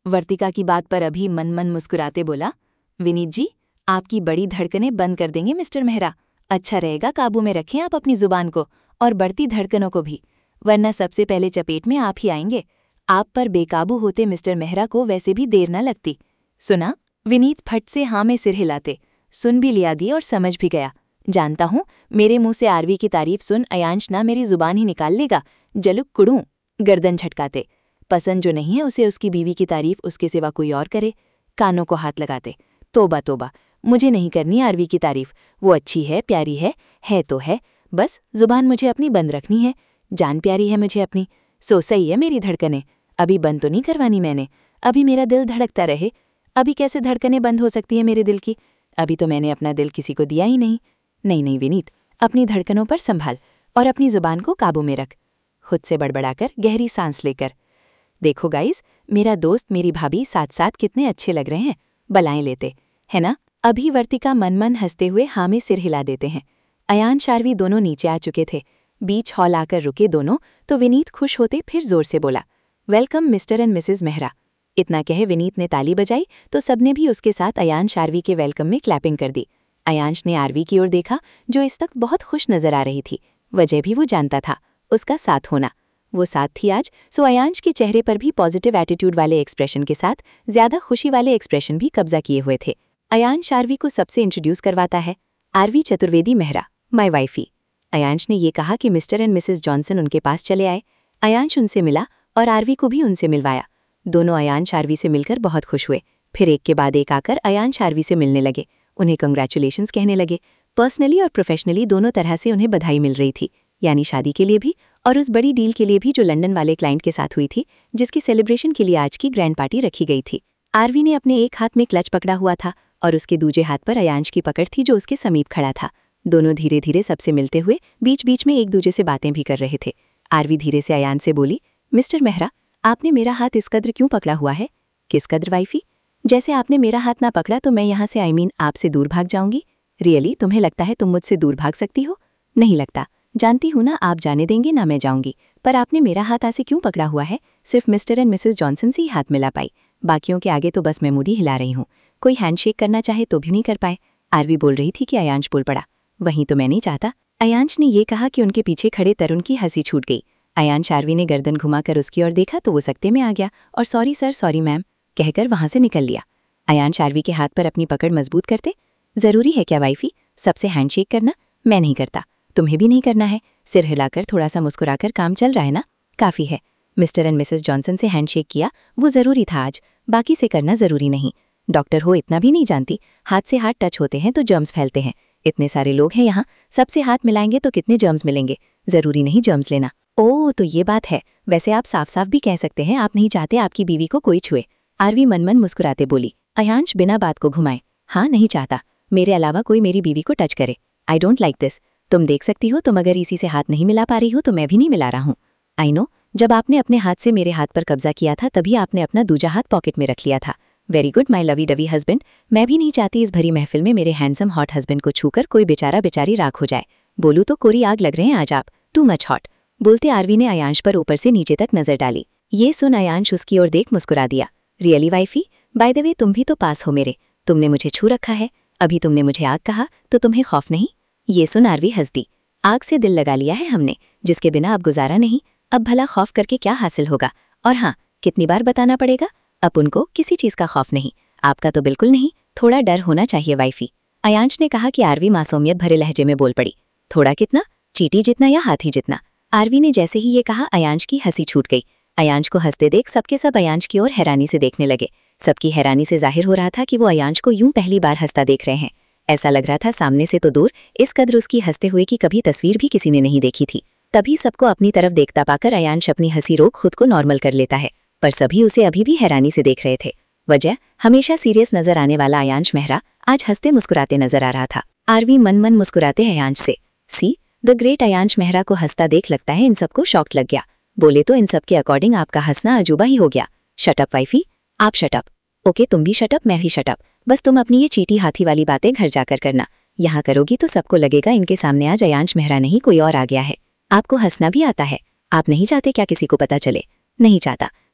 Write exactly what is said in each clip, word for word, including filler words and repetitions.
वर्तिका की बात पर अभी मन मन मुस्कुराते बोला, विनीत जी, आपकी बड़ी धड़कनें बंद कर देंगे मिस्टर मेहरा। अच्छा रहेगा काबू में रखें आप अपनी जुबान को और बढ़ती धड़कनों को भी, वरना सबसे पहले चपेट में आप ही आएंगे। आप पर बेकाबू होते मिस्टर मेहरा को वैसे भी देर न लगती। सुना? विनीत फट से हाँ में सिर हिलाते, सुन भी लिया दी और समझ भी गया। जानता हूँ मेरे मुंह से आरवी की तारीफ सुन अयांश ना मेरी जुबान ही निकाल लेगा। जलुक कुड़ूं, गर्दन झटकाते। पसंद जो नहीं है उसे उसकी बीवी की तारीफ उसके सिवा कोई और करे। कानों को हाथ लगाते, तोबा तोबा, मुझे नहीं करनी आरवी की तारीफ। वो अच्छी है, प्यारी है, है तो है, बस जुबान मुझे अपनी बंद रखनी है। जान प्यारी है मुझे अपनी, सो सही है मेरी धड़कनें। अभी बंद तो नहीं करवानी मैंने, अभी मेरा दिल धड़कता रहे। अभी कैसे धड़कनें बंद हो सकती है मेरे दिल की? अभी तो मैंने अपना दिल किसी को दिया ही नहीं। नहीं नहीं विनीत, अपनी धड़कनों पर संभाल और अपनी जुबान को काबू में रख। खुद से बड़बड़ाकर गहरी सांस लेकर, देखो गाइस, मेरा दोस्त मेरी भाभी साथ साथ कितने अच्छे लग रहे हैं, बलाएं लेते है ना? अभी वर्तिका मन मन हंसते हुए हाँ में सिर हिला देते हैं। अयांश आरवी दोनों नीचे आ चुके थे। बीच हॉल आकर रुके दोनों तो विनीत खुश होते फिर जोर से बोला, welcome Mr and Mrs Mehra. इतना कहे विनीत ने ताली बजाई तो सबने भी उसके साथ अयांश आरवी के वेलकम में क्लैपिंग कर दी। अयांश ने आरवी की ओर देखा जो इस वक्त बहुत खुश नजर आ रही थी। वजह भी वो जानता था, उसका साथ होना। वो साथ थी आज, सो अयांश के चेहरे पर भी पॉजिटिव एटीट्यूड वाले एक्सप्रेशन के साथ ज्यादा खुशी वाले एक्सप्रेशन भी कब्जा किए हुए थे। अयांश आरवी को सबसे इंट्रोड्यूस करवाता है, आरवी चतुर्वेदी मेहरा, माय वाइफी। अयांश ने ये कहा कि मिस्टर एंड मिसेस जॉनसन उनके पास चले आए। अयांश उनसे मिला और आरवी को भी उनसे मिलवाया। दोनों अयांश आरवी से मिलकर बहुत खुश हुए। फिर एक के बाद एक आकर अयांश आरवी से मिलने लगे, उन्हें कंग्रेचुलेशंस कहने लगे। पर्सनली और प्रोफेशनली दोनों तरह से उन्हें बधाई मिल रही थी, यानी शादी के लिए भी और उस बड़ी डील के लिए भी जो लंदन वाले क्लाइंट के साथ हुई थी, जिसकी सेलिब्रेशन के लिए आज की ग्रैंड पार्टी रखी गई थी। आरवी ने अपने एक हाथ में क्लच पकड़ा हुआ था और उसके दूजे हाथ पर अयांश की पकड़ थी जो उसके समीप खड़ा था। दोनों धीरे धीरे सबसे मिलते हुए बीच बीच में एक दूजे से बातें भी कर रहे थे। आरवी धीरे से अयांश से बोली, मिस्टर मेहरा, आपने मेरा हाथ इस कद्र क्यों पकड़ा हुआ है? किस कद्र वाइफी? जैसे आपने मेरा हाथ ना पकड़ा तो मैं यहाँ से आई मीन आपसे दूर भाग जाऊंगी। रियली तुम्हें लगता है तुम मुझसे दूर भाग सकती हो? नहीं लगता, जानती हूँ ना आप जाने देंगे ना मैं जाऊंगी, पर आपने मेरा हाथ ऐसे क्यों पकड़ा हुआ है? सिर्फ मिस्टर एंड मिसेस जॉनसन से ही हाथ मिला पाई, बाकियों के आगे तो बस मैं मुड़ी हिला रही हूँ। कोई हैंडशेक करना चाहे तो भी नहीं कर पाए। आरवी बोल रही थी कि अयांश बोल पड़ा, वहीं तो मैं नहीं चाहता। अयांश ने ये कहा कि उनके पीछे खड़े तरुण की हंसी छूट गई। अयांश आरवी ने गर्दन घुमाकर उसकी ओर देखा तो वो सकते में आ गया और सॉरी सर, सॉरी मैम कहकर वहां से निकल लिया। अयांश आरवी के हाथ पर अपनी पकड़ मजबूत करते, जरूरी है क्या वाइफी सबसे हैंडशेक करना? मैं नहीं करता, तुम्हें भी नहीं करना है। सिर हिलाकर थोड़ा सा मुस्कुराकर काम चल रहा है ना, काफी है। मिस्टर एंड मिसेस जॉनसन से हैंडशेक किया, वो जरूरी था आज, बाकी से करना जरूरी नहीं। डॉक्टर हो इतना भी नहीं जानती, हाथ से हाथ टच होते हैं तो जर्म्स फैलते हैं। इतने सारे लोग हैं यहाँ, सबसे हाथ मिलाएंगे तो कितने जर्म्स मिलेंगे? जरूरी नहीं जर्म्स लेना। ओह तो ये बात है, वैसे आप साफ साफ भी कह सकते हैं आप नहीं चाहते आपकी बीवी को कोई छुए। आरवी मन मन मुस्कुराते बोली। अयांश बिना बात को घुमाए, हाँ नहीं चाहता मेरे अलावा कोई मेरी बीवी को टच करे। I don't like this. तुम देख सकती हो, तुम अगर इसी से हाथ नहीं मिला पा रही हो तो मैं भी नहीं मिला रहा हूँ। आई नो, जब आपने अपने हाथ से मेरे हाथ पर कब्जा किया था तभी आपने अपना दूजा हाथ पॉकेट में रख लिया था। Very good my lovey dovey husband. मैं भी नहीं चाहती इस भरी महफिल में मेरे हैंडसम हॉट हस्बैंड को छूकर कोई बेचारा बेचारी राख हो जाए। बोलूँ तो कोरी आग लग रहे हैं आज आप, टू मच हॉट। बोलते आरवी ने अयांश पर ऊपर से नीचे तक नजर डाली। ये सुन अयांश उसकी ओर देख मुस्कुरा दिया। Really wifey, by the way तुम भी तो पास हो मेरे, तुमने मुझे छू रखा है। अभी तुमने मुझे आग कहा तो तुम्हें खौफ नहीं? ये सुन आरवी हंस दी। आग से दिल लगा लिया है हमने, जिसके बिना अब गुजारा नहीं। अब भला खौफ करके क्या हासिल होगा? और हाँ, कितनी बार बताना पड़ेगा? अब उनको किसी चीज का खौफ नहीं, आपका तो बिल्कुल नहीं। थोड़ा डर होना चाहिए वाइफी। अयांश ने कहा कि आरवी मासूमियत भरे लहजे में बोल पड़ी। थोड़ा कितना? चींटी जितना या हाथी जितना? आरवी ने जैसे ही ये कहा अयांश की हंसी छूट गई। अयांश को हंसते देख सबके सब अयांश की ओर हैरानी से देखने लगे। सबकी हैरानी से जाहिर हो रहा था कि वो अयांश को यूं पहली बार हंसता देख रहे हैं। ऐसा लग रहा था सामने से तो दूर, इस कद्र उसकी हंसते हुए की कभी तस्वीर भी किसी ने नहीं देखी थी। तभी सबको अपनी तरफ देखता पाकर अयांश अपनी हंसी रोक खुद को नॉर्मल कर लेता है, पर सभी उसे अभी भी हैरानी से देख रहे थे। वजह, हमेशा सीरियस नजर आने वाला अयांश मेहरा आज हंसते मुस्कुराते नजर आ रहा था। आरवी मन मन मुस्कुराते अयांश से, see the great Ayansh Mehra को हंसता देख लगता है इन सबको शॉक लग गया। बोले तो इन सब के अकॉर्डिंग आपका हंसना अजूबा ही हो गया। शटअप वाइफी, आप शटअप। ओके तुम भी शटअप, मैं भी शटअप। बस तुम अपनी ये चीटी हाथी वाली बातें घर जाकर करना, यहाँ करोगी तो सबको लगेगा इनके सामने आज अयांश मेहरा नहीं कोई और आ गया है। आपको हंसना भी आता है, आप नहीं चाहते क्या किसी को पता चले? नहीं चाहता,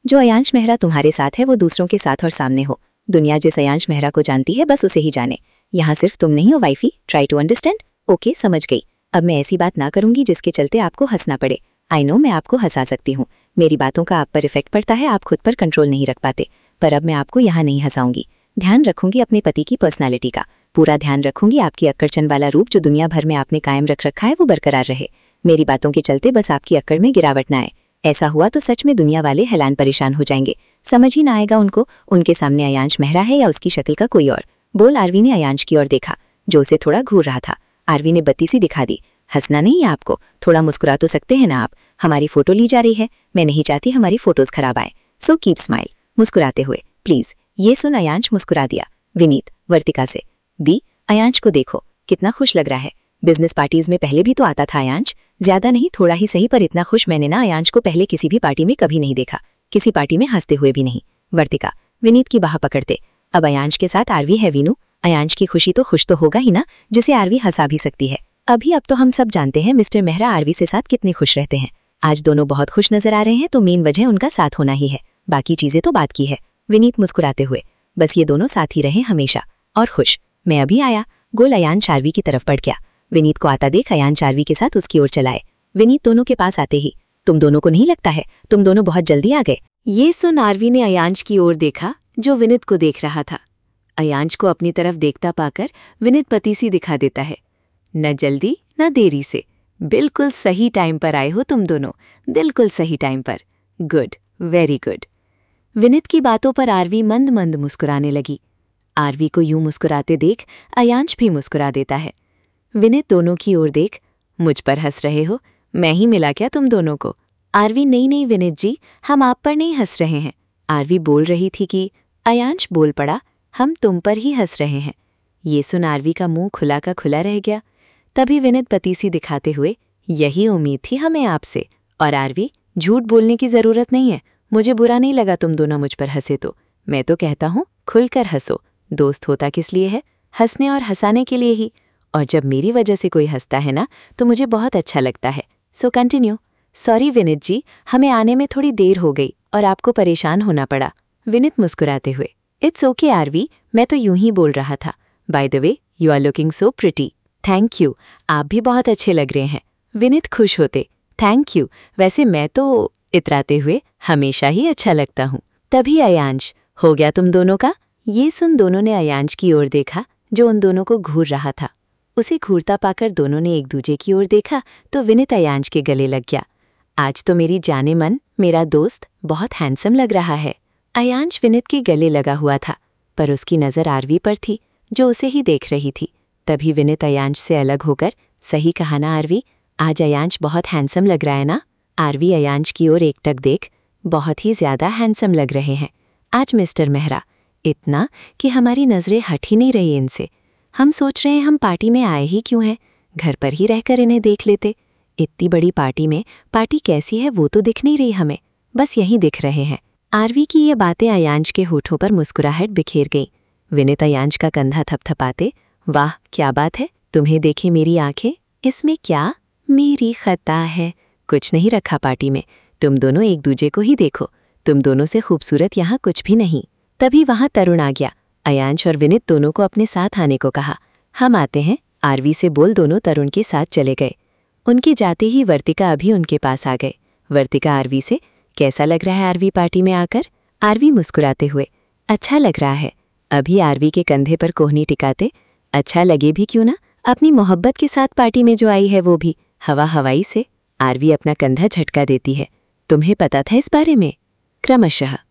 जो अयांश मेहरा तुम्हारे साथ है वो दूसरों के साथ और सामने हो। दुनिया जिस अयांश मेहरा को जानती है बस उसे ही जाने। यहाँ सिर्फ तुम नहीं हो wifey, try to understand. Okay, समझ गई। अब मैं ऐसी बात ना करूंगी जिसके चलते आपको हंसना पड़े। आई नो मैं आपको हंसा सकती हूँ, मेरी बातों का आप पर इफेक्ट पड़ता है, आप खुद पर कंट्रोल नहीं रख पाते, पर अब मैं आपको यहाँ नहीं हंसाऊंगी। ध्यान रखूंगी अपने पति की पर्सनालिटी का, पूरा ध्यान रखूंगी आपकी अक्कड़चन वाला रूप जो दुनिया भर में आपने कायम रख रखा है वो बरकरार रहे। मेरी बातों के चलते बस आपकी अक्कड़ में गिरावट ना आए। ऐसा हुआ तो सच में दुनिया वाले हैरान परेशान हो जाएंगे, समझ ही ना आएगा उनको उनके सामने अयांश मेहरा है या उसकी शक्ल का कोई और। बोल आरवी ने अयांश की ओर देखा जो उसे थोड़ा घूर रहा था। आरवी ने बत्ती सी दिखा दी। हंसना नहीं है आपको, थोड़ा मुस्कुरा तो सकते हैं ना आप। हमारी फोटो ली जा रही है, मैं नहीं चाहती हमारी फोटोज खराब आए, सो कीप स्माइल, मुस्कुराते हुए प्लीज। ये सुन अयांश मुस्कुरा दिया। विनीत वर्तिका से, दी अयांश को देखो कितना खुश लग रहा है। बिजनेस पार्टीज में पहले भी तो आता था अयांश, ज्यादा नहीं थोड़ा ही सही, पर इतना खुश मैंने ना अयांश को पहले किसी भी पार्टी में कभी नहीं देखा, किसी पार्टी में हंसते हुए भी नहीं। वर्तिका विनीत की बाह पकड़ते, अब अयांश के साथ आरवी है वीनू, अयांश की खुशी तो खुश तो होगा ही ना जिसे आरवी हंसा भी सकती है। अभी अब तो हम सब जानते हैं मिस्टर मेहरा आरवी से साथ कितने खुश रहते हैं। आज दोनों बहुत खुश नजर आ रहे हैं तो मेन वजह उनका साथ होना ही है, बाकी चीजें तो बात की है। विनीत मुस्कुराते हुए, बस ये दोनों साथ ही रहे हमेशा और खुश। मैं अभी आया। गोल अयांश आरवी की तरफ बढ़ गया। विनीत को आता देख अयांश आरवी के साथ उसकी ओर चलाए। विनीत दोनों के पास आते ही, तुम दोनों को नहीं लगता है तुम दोनों बहुत जल्दी आ गए? ये सुन आरवी ने अयांश की ओर देखा जो विनीत को देख रहा था। अयांश को अपनी तरफ देखता पाकर विनीत पति सी दिखा देता है। न जल्दी न देरी से, बिल्कुल सही टाइम पर आए हो तुम दोनों, बिल्कुल सही टाइम पर। Good, very good. विनीत की बातों पर आरवी मंद मंद मुस्कुराने लगी। आरवी को यूं मुस्कुराते देख अयांश भी मुस्कुरा देता है। विनीत दोनों की ओर देख, मुझ पर हंस रहे हो? मैं ही मिला क्या तुम दोनों को? आरवी नहीं नहीं विनीत जी, हम आप पर नहीं हंस रहे हैं। आरवी बोल रही थी कि अयांश बोल पड़ा, हम तुम पर ही हंस रहे हैं। ये सुन आरवी का मुंह खुला का खुला रह गया। तभी विनीत पतीसी दिखाते हुए, यही उम्मीद थी हमें आपसे। और आरवी, झूठ बोलने की जरूरत नहीं है, मुझे बुरा नहीं लगा तुम दोनों मुझ पर हंसे तो। मैं तो कहता हूँ खुलकर हंसो, दोस्त होता किस लिए है? हंसने और हंसाने के लिए ही। और जब मेरी वजह से कोई हंसता है ना तो मुझे बहुत अच्छा लगता है। So continue. Sorry Vineet ji, हमें आने में थोड़ी देर हो गई और आपको परेशान होना पड़ा। विनीत मुस्कुराते हुए, इट्स ओके आरवी, मैं तो यूं ही बोल रहा था। By the way, you are looking so pretty. Thank you, आप भी बहुत अच्छे लग रहे हैं। विनीत खुश होते, थैंक यू, वैसे मैं तो, इतराते हुए, हमेशा ही अच्छा लगता हूँ। तभी अयांश, हो गया तुम दोनों का? ये सुन दोनों ने अयांश की ओर देखा जो उन दोनों को घूर रहा था। उसे घूरता पाकर दोनों ने एक दूजे की ओर देखा तो विनीत अयांश के गले लग गया। आज तो मेरी जाने मन, मेरा दोस्त बहुत हैंडसम लग रहा है। अयांश विनीत के गले लगा हुआ था, पर उसकी नज़र आरवी पर थी जो उसे ही देख रही थी। तभी विनीत अयांश से अलग होकर, सही कहा ना आरवी, आज अयांश बहुत हैंडसम लग रहा है ना? आरवी अयांश की ओर एकटक देख, बहुत ही ज्यादा हैंडसम लग रहे हैं आज मिस्टर मेहरा, इतना कि हमारी नज़रें हट ही नहीं रही इनसे। हम सोच रहे हैं हम पार्टी में आए ही क्यों हैं, घर पर ही रहकर इन्हें देख लेते। इतनी बड़ी पार्टी में पार्टी कैसी है वो तो दिख नहीं रही हमें, बस यही दिख रहे हैं। आरवी की ये बातें अयांश के होठों पर मुस्कुराहट बिखेर गई। विनीत अयांश का कंधा थपथपाते, वाह क्या बात है, तुम्हें देखे मेरी आंखें, इसमें क्या मेरी खता है? कुछ नहीं रखा पार्टी में, तुम दोनों एक दूजे को ही देखो, तुम दोनों से खूबसूरत यहाँ कुछ भी नहीं। तभी वहां तरुण आ गया। अयांश और विनीत दोनों को अपने साथ आने को कहा। हम आते हैं, आरवी से बोल दोनों तरुण के साथ चले गए। उनके जाते ही वर्तिका अभी उनके पास आ गए। वर्तिका आरवी से, कैसा लग रहा है आरवी पार्टी में आकर? आरवी मुस्कुराते हुए, अच्छा लग रहा है। अभी आरवी के कंधे पर कोहनी टिकाते, अच्छा लगे भी क्यों ना, अपनी मोहब्बत के साथ पार्टी में जो आई है वो भी हवा हवाई से। आरवी अपना कंधा झटका देती है, तुम्हें पता था इस बारे में? क्रमशः